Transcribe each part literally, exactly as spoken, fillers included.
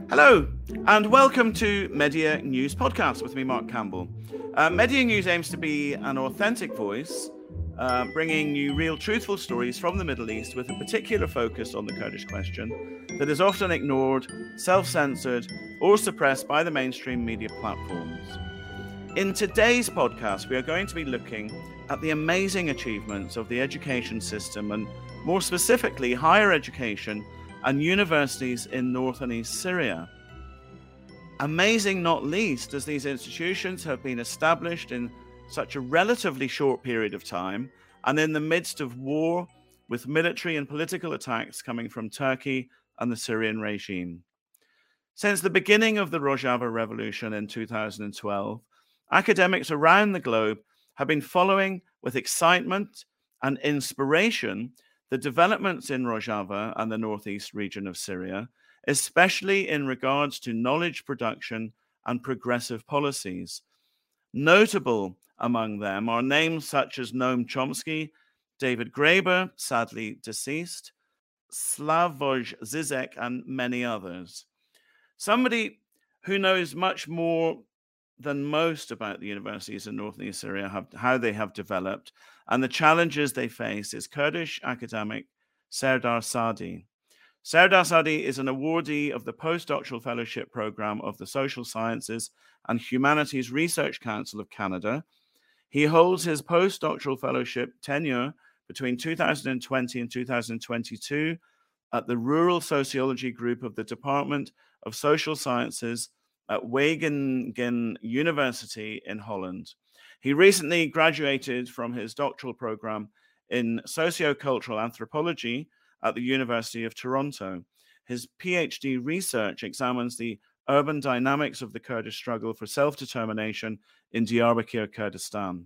Hello, and welcome to Media News Podcast with me, Mark Campbell. Uh, Media News aims to be an authentic voice, uh, bringing you real, truthful stories from the Middle East with a particular focus on the Kurdish question that is often ignored, self-censored, or suppressed by the mainstream media platforms. In today's podcast, we are going to be looking at the amazing achievements of the education system and, more specifically, higher education and universities in North and East Syria. Amazing not least as these institutions have been established in such a relatively short period of time and in the midst of war with military and political attacks coming from Turkey and the Syrian regime. Since the beginning of the Rojava Revolution in two thousand twelve, academics around the globe have been following with excitement and inspiration the developments in Rojava and the northeast region of Syria, especially in regards to knowledge production and progressive policies. Notable among them are names such as Noam Chomsky, David Graeber, sadly deceased, Slavoj Zizek, and many others. Somebody who knows much more than most about the universities in North and East Syria, have, how they have developed, and the challenges they face is Kurdish academic Serdar Sadi. Serdar Sadi is an awardee of the Postdoctoral Fellowship Program of the Social Sciences and Humanities Research Council of Canada. He holds his postdoctoral fellowship tenure between two thousand twenty and two thousand twenty-two at the Rural Sociology Group of the Department of Social Sciences at Wageningen University in Holland. He recently graduated from his doctoral program in sociocultural anthropology at the University of Toronto. His PhD research examines the urban dynamics of the Kurdish struggle for self-determination in Diyarbakir, Kurdistan.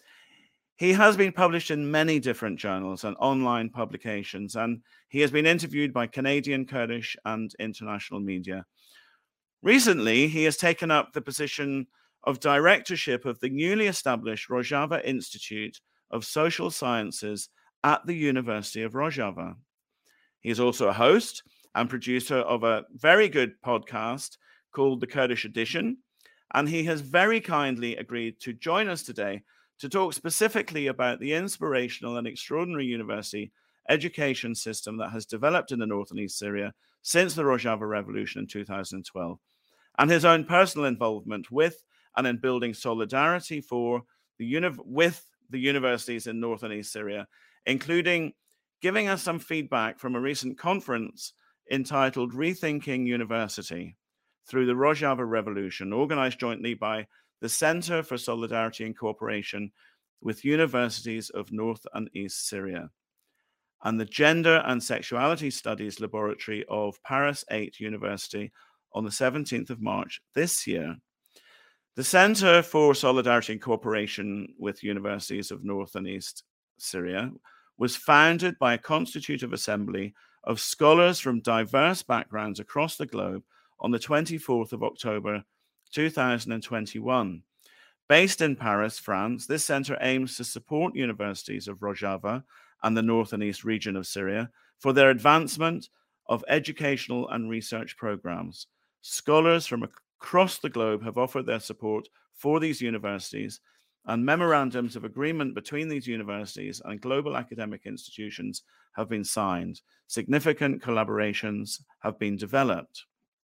He has been published in many different journals and online publications, and he has been interviewed by Canadian, Kurdish, and international media. Recently, he has taken up the position of directorship of the newly established Rojava Institute of Social Sciences at the University of Rojava. He is also a host and producer of a very good podcast called The Kurdish Edition, and he has very kindly agreed to join us today to talk specifically about the inspirational and extraordinary university education system that has developed in the North and East Syria since the Rojava Revolution in two thousand twelve, and his own personal involvement with and in building solidarity for the uni- with the universities in North and East Syria, including giving us some feedback from a recent conference entitled Rethinking University Through the Rojava Revolution, organized jointly by the Center for Solidarity and Cooperation with Universities of North and East Syria, and the Gender and Sexuality Studies Laboratory of Paris eight University on the seventeenth of March this year. The Center for Solidarity and Cooperation with Universities of North and East Syria was founded by a constitutive assembly of scholars from diverse backgrounds across the globe on the twenty-fourth of October two thousand twenty-one. Based in Paris, France, this center aims to support universities of Rojava and the North and East region of Syria for their advancement of educational and research programs. Scholars from across the globe have offered their support for these universities, and memorandums of agreement between these universities and global academic institutions have been signed. Significant collaborations have been developed.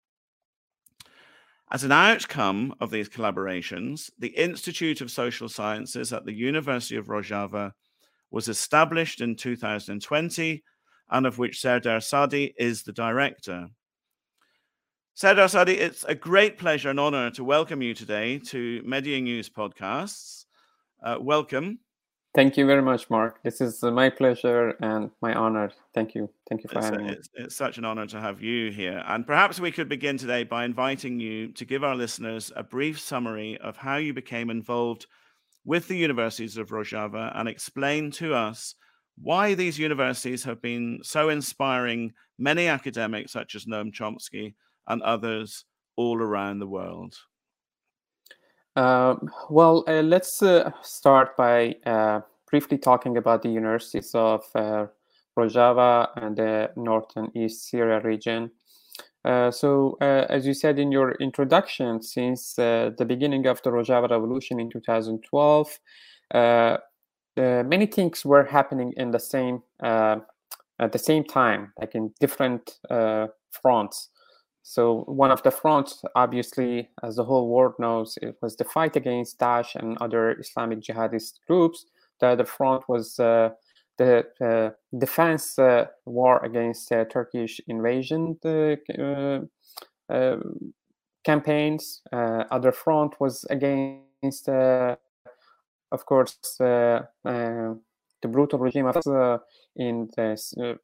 As an outcome of these collaborations, the Institute of Social Sciences at the University of Rojava was established in two thousand twenty, and of which Serdar Sadi is the director. Serdar Sadi, it's a great pleasure and honor to welcome you today to Media News Podcasts. Uh, welcome. Thank you very much, Mark. This is my pleasure and my honor. Thank you. Thank you for it's, having a, me. It's, it's such an honor to have you here. And perhaps we could begin today by inviting you to give our listeners a brief summary of how you became involved with the universities of Rojava and explain to us why these universities have been so inspiring many academics such as Noam Chomsky and others all around the world. Uh, well, uh, let's uh, start by uh, briefly talking about the universities of uh, Rojava and the North and East Syria region. Uh, so, uh, as you said in your introduction, since uh, the beginning of the Rojava Revolution in two thousand twelve, uh, uh, many things were happening in the same uh, at the same time, like in different uh, fronts. So one of the fronts, obviously, as the whole world knows, it was the fight against Daesh and other Islamic jihadist groups. The other front was uh, the uh, defense uh, war against uh, Turkish invasion uh, uh, uh, campaigns. Uh, other front was against, uh, of course, uh, uh, the brutal regime of uh, in the,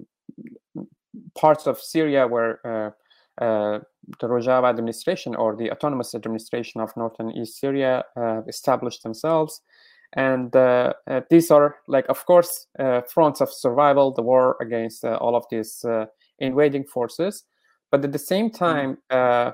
uh, parts of Syria where uh, uh, the Rojava administration or the autonomous administration of North and East Syria uh, established themselves. And uh, uh, these are, like, of course, uh, fronts of survival, the war against uh, all of these uh, invading forces. But at the same time, uh,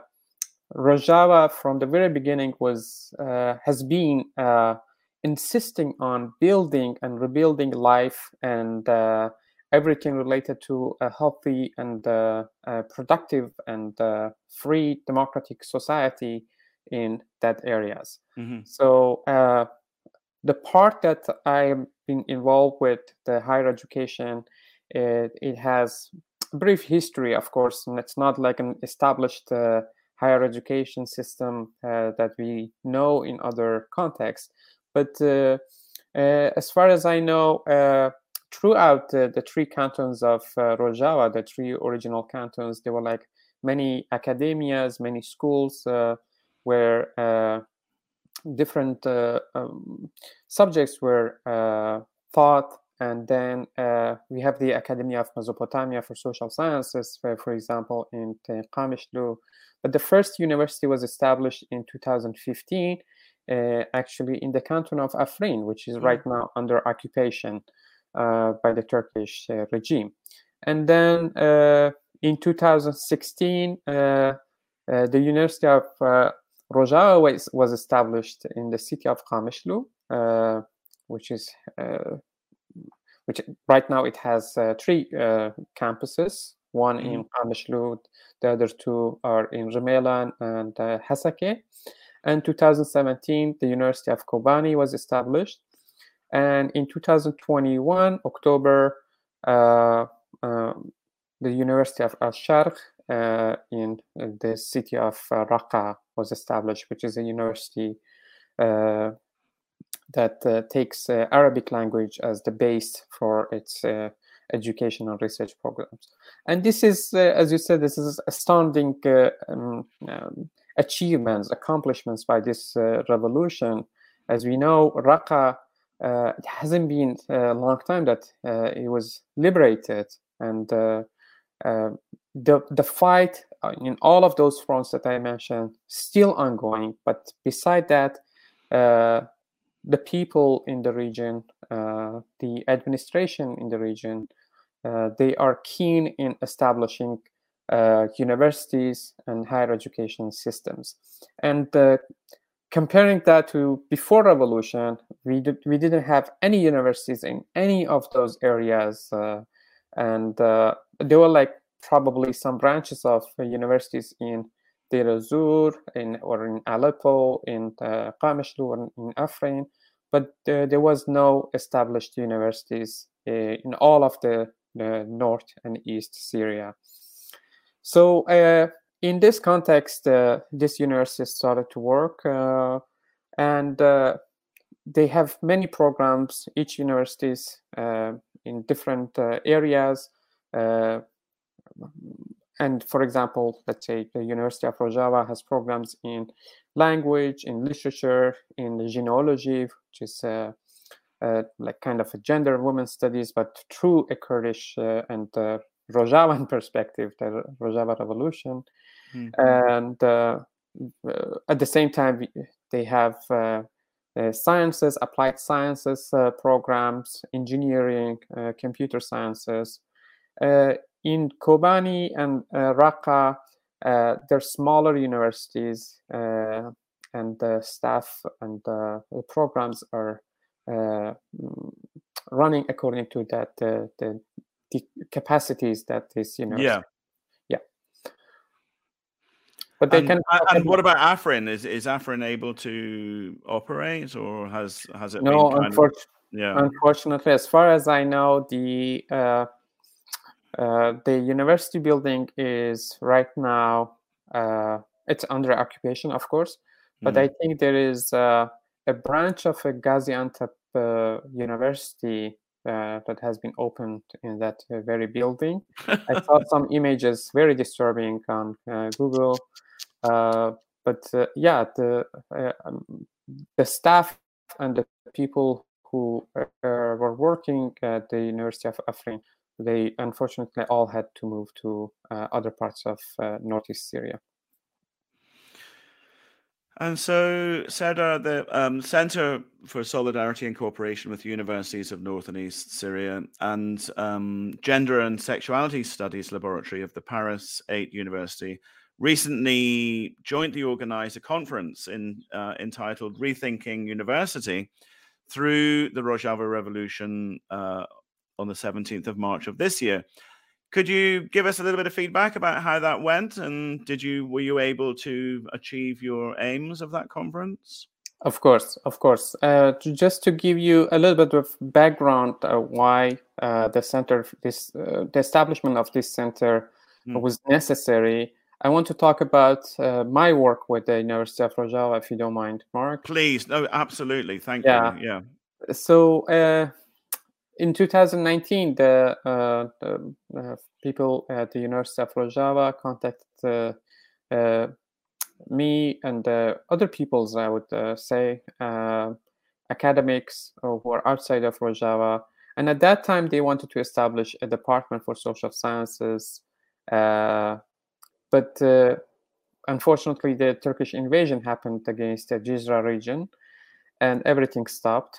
Rojava, from the very beginning, was uh, has been uh, insisting on building and rebuilding life and uh, everything related to a healthy and uh, uh, productive and uh, free democratic society in that areas. Mm-hmm. So uh, the part that I've been involved with, the higher education, it, it has a brief history, of course, and it's not like an established uh, higher education system uh, that we know in other contexts. But uh, uh, as far as I know, uh, throughout uh, the three cantons of uh, Rojava, the three original cantons, there were like many academias, many schools uh, where uh, different uh, um, subjects were uh, taught. And then uh, we have the Academy of Mesopotamia for Social Sciences, for, for example, in Qamishlo. But the first university was established in two thousand fifteen, uh, actually in the canton of Afrin, which is right now under occupation uh, by the Turkish uh, regime. And then uh, in two thousand sixteen, uh, uh, the University of uh, Rojava was, was established in the city of Qamishlo, uh, which is uh, which right now it has uh, three uh, campuses. One mm-hmm. in Qamishlo, the other two are in Rumelan and uh, Hasake. And two thousand seventeen, the University of Kobani was established. And in two thousand twenty-one, October, uh, uh, the University of Al-Sharq uh, in the city of uh, Raqqa was established, which is a university uh, that uh, takes uh, Arabic language as the base for its uh, education and research programs. And this is, uh, as you said, this is astounding uh, um, um, achievements, accomplishments by this uh, revolution. As we know, Raqqa, uh, it hasn't been a long time that uh, it was liberated, and uh, uh, the the fight in all of those fronts that I mentioned still ongoing. But beside that, uh, the people in the region, uh, the administration in the region, uh, they are keen in establishing uh, universities and higher education systems. And uh, comparing that to before revolution, we did, we didn't have any universities in any of those areas, uh, and uh, there were like probably some branches of uh, universities in Deir ez-Zor, in or in Aleppo, in uh, Qamishlo, or in Afrin, but uh, there was no established universities uh, in all of the, the north and east Syria. So uh, in this context, uh, this university started to work, uh, and uh, they have many programs, each universities uh, in different uh, areas. Uh, and for example, let's say the University of Rojava has programs in language, in literature, in genealogy, which is uh, uh, like kind of a gender and women's studies, but through a Kurdish uh, and uh, Rojavan perspective, the Rojava Revolution. Mm-hmm. And uh, uh, at the same time, they have uh, uh, sciences, applied sciences uh, programs, engineering, uh, computer sciences. Uh, in Kobani and uh, Raqqa, uh, they're smaller universities, uh, and the staff and the programs are uh, running according to that uh, the, the capacities that this university. Yeah. Yeah. but they And, can. and what about Afrin? Is is Afrin able to operate, or has has it been No, kind of unfortunately, yeah? unfortunately, as far as I know, the uh, uh, the university building is right now uh, it's under occupation, of course. But Hmm. I think there is uh, a branch of a Gaziantep uh, university uh, that has been opened in that uh, very building. I saw some images, very disturbing, on uh, Google. Uh, but uh, yeah, the uh, um, the staff and the people who uh, were working at the University of Afrin, they unfortunately all had to move to uh, other parts of uh, northeast Syria. And so, Serdar, the um, Center for Solidarity and Cooperation with Universities of North and East Syria and um, Gender and Sexuality Studies Laboratory of the Paris eight University recently jointly organized a conference in, uh, entitled Rethinking University through the Rojava Revolution uh, on the seventeenth of March of this year. Could you give us a little bit of feedback about how that went, and did you were you able to achieve your aims of that conference? Of course, of course. Uh, to, just to give you a little bit of background, uh, why uh, the center, this uh, the establishment of this center Mm. was necessary. I want to talk about uh, my work with the University of Rojava, if you don't mind, Mark. Please, no, absolutely, thank Yeah. you. Yeah. So uh, in two thousand nineteen, the, uh, the uh, people at the University of Rojava contacted uh, uh, me and uh, other peoples, I would uh, say, uh, academics who are outside of Rojava. And at that time, they wanted to establish a department for social sciences. Uh, but uh, unfortunately, the Turkish invasion happened against the Jizra region, and everything stopped.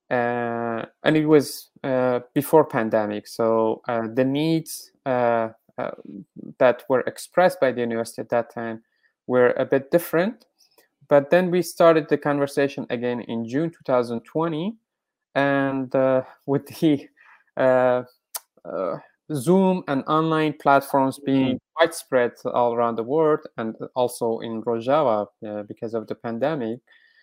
Uh, and it was uh, before pandemic, so uh, the needs uh, uh, that were expressed by the university at that time were a bit different. But then we started the conversation again in June two thousand twenty, and uh, with the uh, uh, Zoom and online platforms being Mm. widespread all around the world, and also in Rojava uh, because of the pandemic,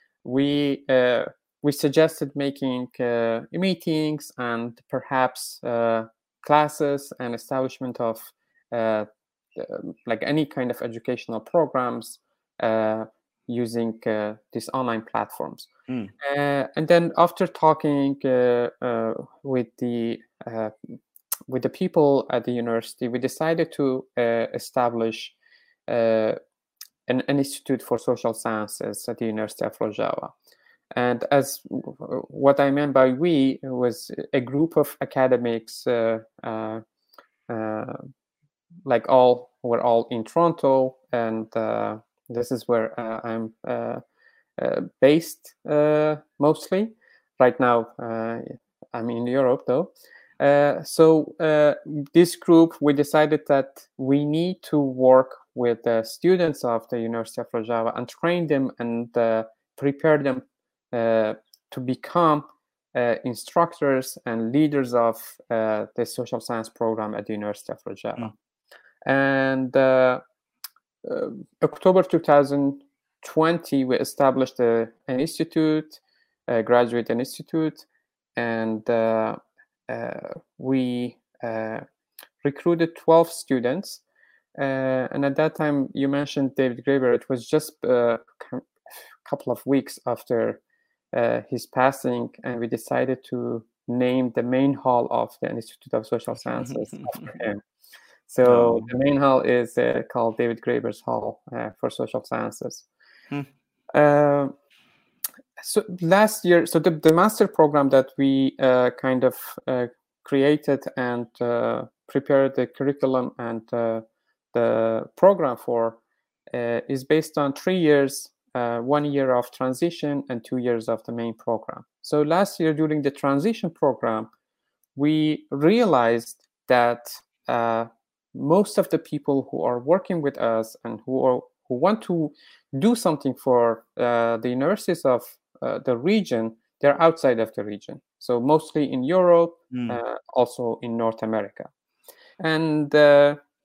we uh, we suggested making uh, meetings and perhaps uh, classes and establishment of uh, uh, like any kind of educational programs uh, using uh, these online platforms. Mm. Uh, and then after talking uh, uh, with the uh, with the people at the university, we decided to uh, establish uh, an, an institute for social sciences at the University of Rojava. And as what I meant by we was a group of academics, uh, uh, uh, like all we're all in Toronto, and uh, this is where uh, I'm uh, uh, based uh, mostly. Right now, uh, I'm in Europe though. Uh, so uh, this group, we decided that we need to work with the students of the University of Rojava and train them and uh, prepare them uh, to become uh, instructors and leaders of uh, the social science program at the University of Rojava. Mm. And uh, uh, October two thousand twenty, we established a, an institute, a graduate institute, and uh, uh, we uh, recruited twelve students. Uh, and at that time, you mentioned David Graeber. It was just uh, a couple of weeks after uh, his passing, and we decided to name the main hall of the Institute of Social Sciences after him. So Oh. the main hall is uh, called David Graeber's Hall uh, for Social Sciences. Hmm. Uh, so last year, so the, the master program that we uh, kind of uh, created and uh, prepared the curriculum and uh, the program for uh, is based on three years, uh, one year of transition and two years of the main program. So last year during the transition program, we realized that uh, most of the people who are working with us and who are who want to do something for uh, the universities of uh, the region, they're outside of the region. So mostly in Europe, Mm. uh, also in North America. And uh,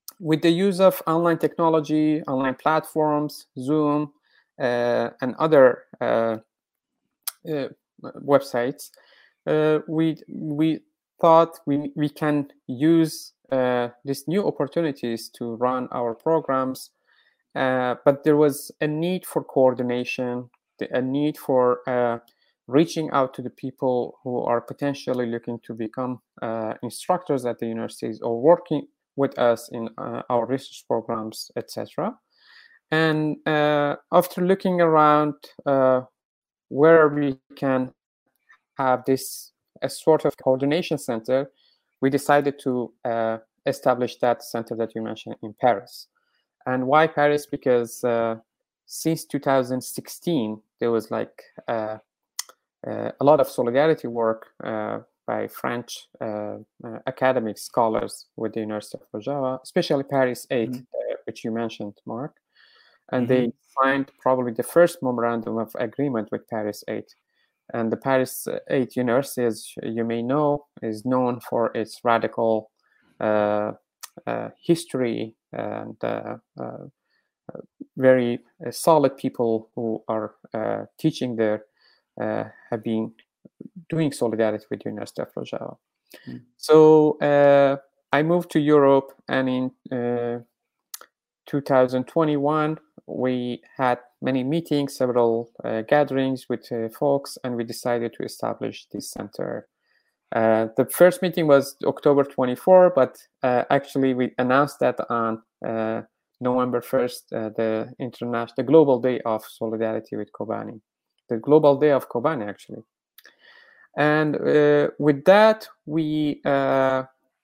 with the use of online technology, online platforms, Zoom, uh, and other uh, uh, websites, uh, we we thought we we can use uh, these new opportunities to run our programs, uh, but there was a need for coordination, a need for uh, reaching out to the people who are potentially looking to become uh, instructors at the universities or working with us in uh, our research programs, et cetera. And uh, after looking around uh, where we can have this a sort of coordination center, we decided to uh, establish that center that you mentioned in Paris. And why Paris? Because uh, since two thousand sixteen, there was like uh, uh, a lot of solidarity work uh, by French uh, uh, academic scholars with the University of Rojava, especially Paris eight, mm-hmm. uh, which you mentioned, Mark. And mm-hmm. they signed probably the first memorandum of agreement with Paris eight. And the Paris eight University, as you may know, is known for its radical uh, uh, history and uh, uh, very uh, solid people who are uh, teaching there uh, have been doing solidarity with the University of Rojava. Mm. So uh, I moved to Europe, and in uh, two thousand twenty-one, we had many meetings, several uh, gatherings with uh, folks, and we decided to establish this center. Uh, the first meeting was October twenty-fourth, but uh, actually we announced that on uh, November first, uh, the international, the Global Day of Solidarity with Kobani, the Global Day of Kobani, actually. And uh, with that, we uh,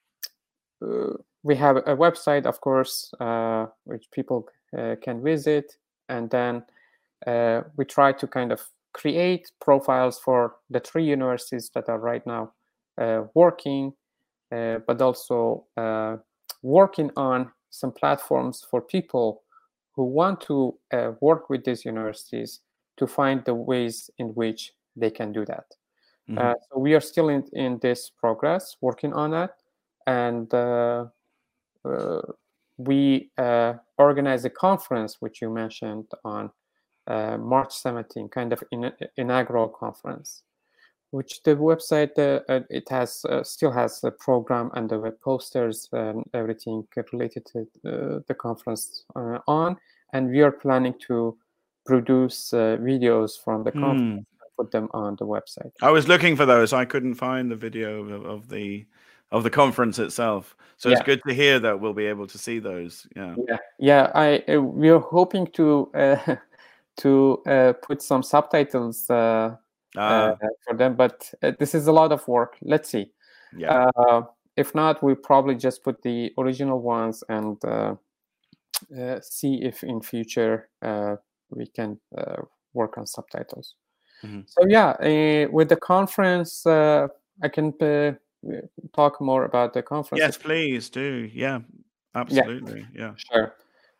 uh, we have a website, of course, uh, which people uh, can visit, and then uh, we try to kind of create profiles for the three universities that are right now uh, working, uh, but also uh, working on some platforms for people who want to uh, work with these universities to find the ways in which they can do that. Mm-hmm. uh, so we are still in, in this progress, working on that, and uh, uh, we uh, organized a conference, which you mentioned, on uh, March seventeenth, kind of in, inaugural conference, which the website uh, it has uh, still has the program and the web posters and everything related to uh, the conference uh, on, and we are planning to produce uh, videos from the conference mm. and put them on the website. I was looking for those. I couldn't find the video of, of the of the conference itself, so yeah. It's good to hear that we'll be able to see those. Yeah, yeah, yeah. I uh, we are hoping to uh, to uh, put some subtitles. Uh, Ah. Uh, for them, but uh, this is a lot of work. Let's see. Yeah. Uh, if not, we'll probably just put the original ones and uh, uh, see if in future uh, we can uh, work on subtitles. Mm-hmm. So yeah, uh, with the conference, uh, I can uh, talk more about the conference. Yes, please do. Yeah, absolutely. Yeah, yeah. Sure.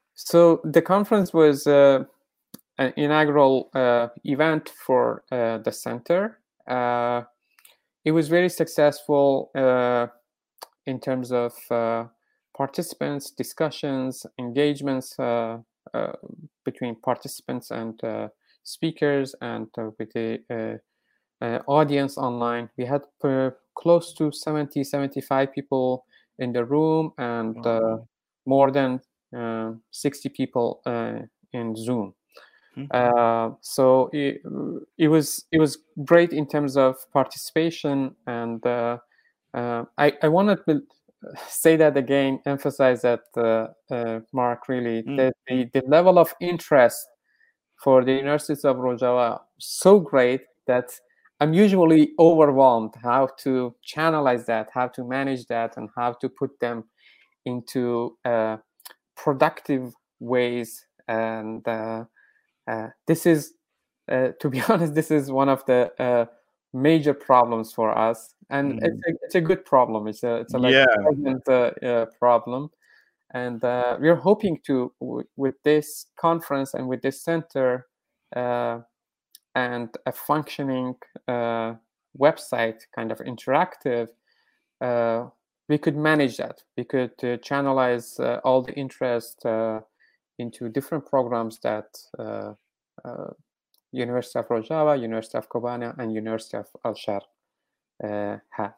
So the conference was Uh, an inaugural uh, event for uh, the center. Uh, it was very successful uh, in terms of uh, participants, discussions, engagements uh, uh, between participants and uh, speakers, and uh, with the uh, uh, audience online. We had uh, close to seventy, seventy-five people in the room, and uh, more than uh, sixty people uh, in Zoom. Uh, so it, it was it was great in terms of participation, and uh, uh, I I wanted to say that again, emphasize that uh, uh, Mark, really mm. that the, the level of interest for the University of Rojava so great that I'm usually overwhelmed how to channelize that, how to manage that, and how to put them into uh, productive ways. And uh, Uh, this is, uh, to be honest, this is one of the uh, major problems for us, and mm. it's, a, it's a good problem. It's a it's a like yeah. present uh, uh, problem, and uh, we're hoping to w- with this conference and with this center uh, and a functioning uh, website, kind of interactive. Uh, we could manage that. We could uh, channelize uh, all the interest uh, into different programs that uh, uh, University of Rojava, University of Kobane, and University of Al-Sharq uh, have.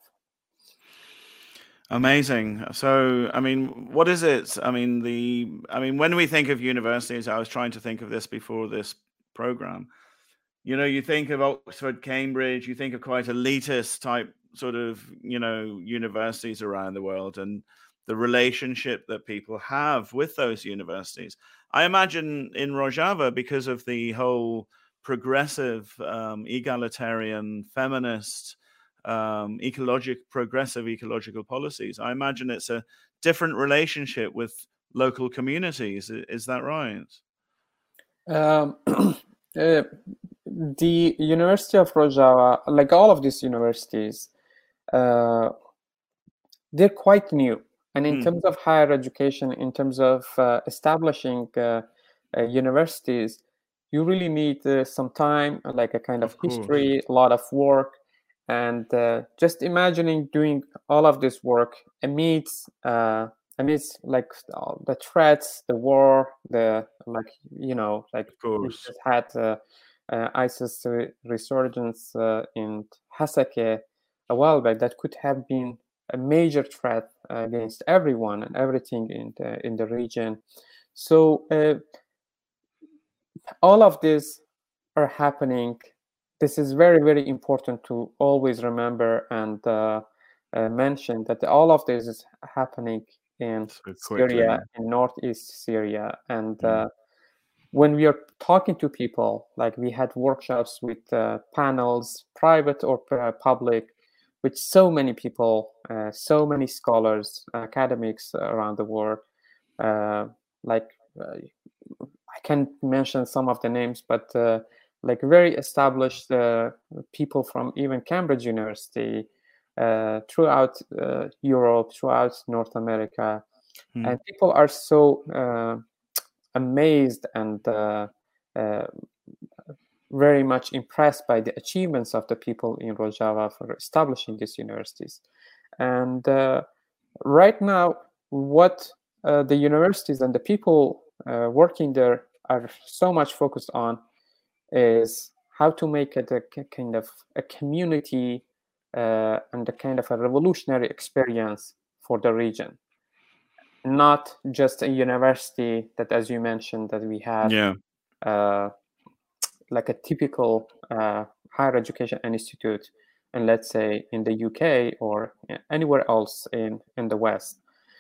Amazing. So, I mean, what is it? I mean, the, I mean, when we think of universities, I was trying to think of this before this program. You know, you think of Oxford, Cambridge, you think of quite elitist type sort of, you know, universities around the world and the relationship that people have with those universities. I imagine in Rojava, because of the whole progressive, um, egalitarian, feminist, um, ecologic, progressive ecological policies, I imagine it's a different relationship with local communities. Is that right? Um, uh, the University of Rojava, like all of these universities, uh, they're quite new. And in mm. terms of higher education, in terms of uh, establishing uh, uh, universities, you really need uh, some time, like a kind of, of history, a lot of work. And uh, just imagining doing all of this work amidst, uh, amidst like the threats, the war, the, like, you know, like we just had uh, uh, ISIS re- resurgence uh, in Hasakeh a while back, that could have been a major threat uh, against everyone and everything in the, in the region. So uh, all of this are happening. This is very, very important to always remember and uh, uh, mention that all of this is happening in so Syria, in northeast Syria. And mm. uh, when we are talking to people, like we had workshops with uh, panels, private or uh, public, with so many people, uh, so many scholars, academics around the world. Uh, like uh, I can't mention some of the names, but uh, like very established uh, people from even Cambridge University, uh, throughout uh, Europe, throughout North America. Hmm. And people are so uh, amazed and uh, uh, very much impressed by the achievements of the people in Rojava for establishing these universities. And uh, right now, what uh, the universities and the people uh, working there are so much focused on is how to make it a kind of a community uh, and a kind of a revolutionary experience for the region. Not just a university that, as you mentioned, that we have yeah. uh, like a typical uh, higher education institute, and let's say in the U K or anywhere else in, in the West.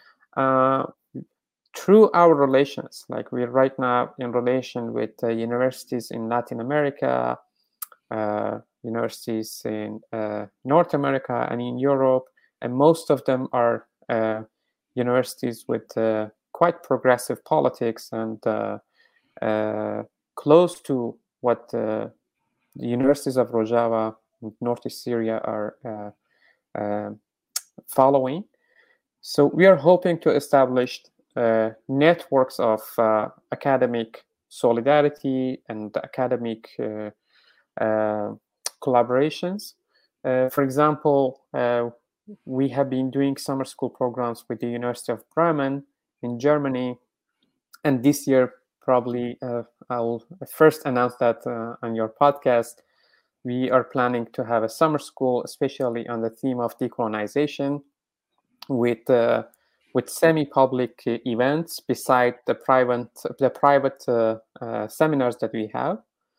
Uh, through our relations, like we're right now in relation with uh, universities in Latin America, uh, universities in uh, North America and in Europe, and most of them are uh, universities with uh, quite progressive politics and uh, uh, close to what uh, the universities of Rojava and Northeast Syria are uh, uh, following. So we are hoping to establish uh, networks of uh, academic solidarity and academic uh, uh, collaborations. Uh, for example, uh, we have been doing summer school programs with the University of Bremen in Germany, and this year probably uh, I'll first announce that uh, on your podcast. We are planning to have a summer school, especially on the theme of decolonization, with uh, with semi-public uh, events beside the private the private uh, uh, seminars that we have.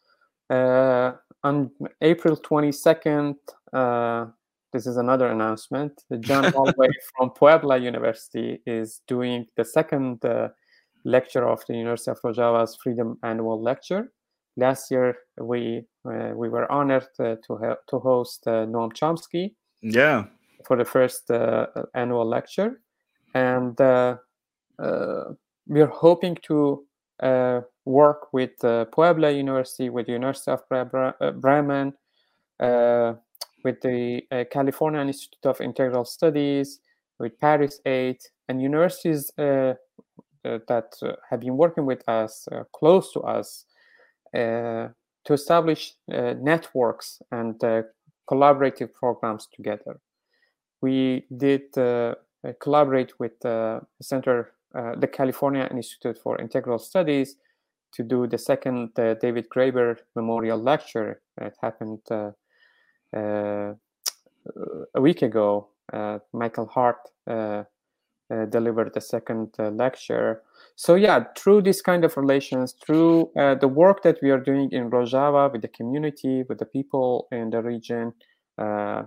Uh, on April twenty-second, uh, this is another announcement. John Holloway from Puebla University is doing the second uh, lecture of the University of Rojava's Freedom Annual Lecture. Last year, we uh, we were honored uh, to ha- to host uh, Noam Chomsky. Yeah. For the first uh, annual lecture, and uh, uh, we're hoping to uh, work with uh, Puebla University, with the University of Bre- uh, Bremen, uh, with the uh, California Institute of Integral Studies, with Paris eight, and universities uh, uh, that uh, have been working with us, uh, close to us, uh, to establish uh, networks and uh, collaborative programs together. We did uh, uh, collaborate with uh, the Center, uh, the California Institute for Integral Studies, to do the second uh, David Graeber Memorial Lecture. It happened uh, uh, a week ago. Uh, Michael Hart uh, uh, delivered the second uh, lecture. So yeah, through this kind of relations, through uh, the work that we are doing in Rojava with the community, with the people in the region, uh,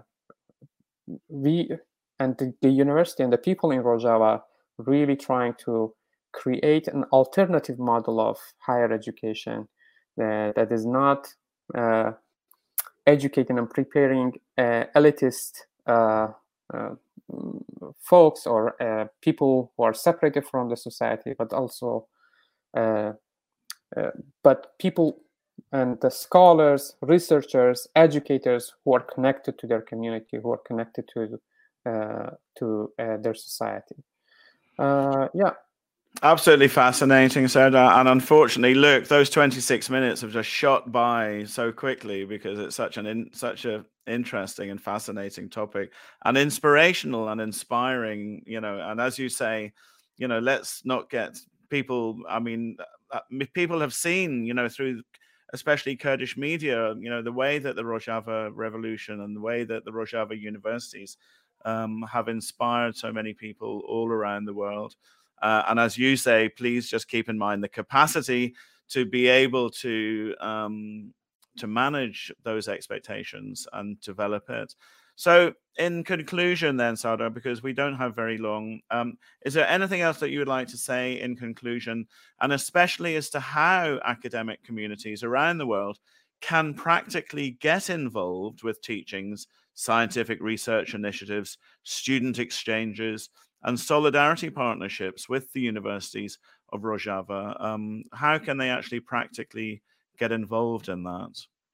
we and the, the university and the people in Rojava really trying to create an alternative model of higher education uh, that is not uh, educating and preparing uh, elitist uh, uh, folks or uh, people who are separated from the society, but also uh, uh, but people and the scholars, researchers, educators who are connected to their community, who are connected to uh, to uh, their society. Uh, yeah. Absolutely fascinating, Serdar. And unfortunately, look, those twenty-six minutes have just shot by so quickly because it's such an in, such a interesting and fascinating topic, and inspirational and inspiring. You know, and as you say, you know, let's not get people. I mean, uh, people have seen, you know, through especially Kurdish media, you know, the way that the Rojava Revolution and the way that the Rojava universities um, have inspired so many people all around the world. Uh, and as you say, please just keep in mind the capacity to be able to um, to manage those expectations and develop it. So in conclusion then, Serdar, because we don't have very long, um, is there anything else that you would like to say in conclusion, and especially as to how academic communities around the world can practically get involved with teachings, scientific research initiatives, student exchanges, and solidarity partnerships with the universities of Rojava? Um, how can they actually practically get involved in that?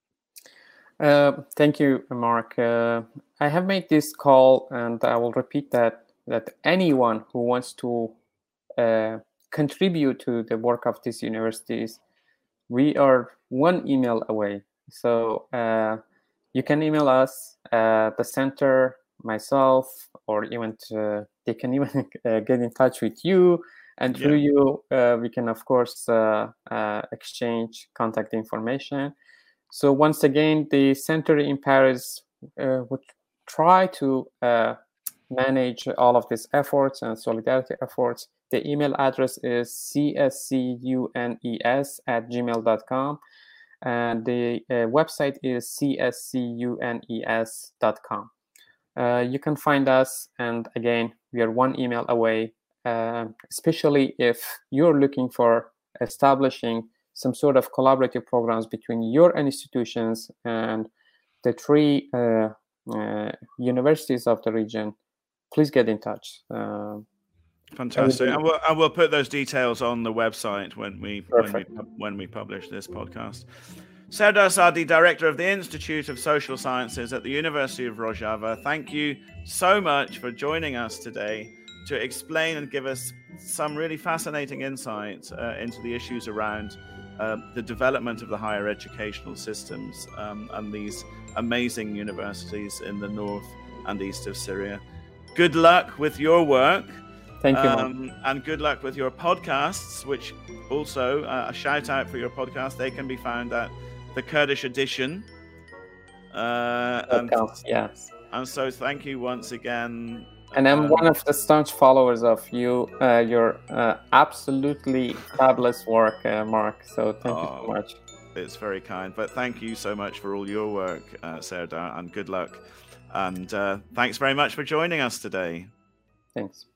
Uh, thank you, Mark. Uh, I have made this call, and I will repeat that, that anyone who wants to uh, contribute to the work of these universities, we are one email away. So uh, you can email us, uh, the center, myself, or even to, they can even uh, get in touch with you, and through yeah. you uh, we can of course uh, uh, exchange contact information. So once again, the center in Paris uh, would try to uh, manage all of these efforts and solidarity efforts. The email address is c s c u n e s at gmail dot com, and the uh, website is c s c u n e s dot com. Uh, you can find us, and again, we are one email away, uh, especially if you're looking for establishing some sort of collaborative programs between your institutions and the three uh, uh, universities of the region. Please get in touch. Uh, Fantastic, and we'll, and we'll put those details on the website when we when we when we publish this podcast. Serdar Sadi, Director of the Institute of Social Sciences at the University of Rojava, thank you so much for joining us today to explain and give us some really fascinating insights uh, into the issues around uh, the development of the higher educational systems um, and these amazing universities in the north and east of Syria. Good luck with your work. Thank you, um, and good luck with your podcasts, which also uh, a shout out for your podcast. They can be found at the Kurdish Edition. Uh, and, yes. And so thank you once again. And I'm um, one of the staunch followers of you, uh, your uh, absolutely fabulous work, uh, Mark. So thank oh, you so much. It's very kind. But thank you so much for all your work, uh, Serdar, and good luck. And uh, thanks very much for joining us today. Thanks.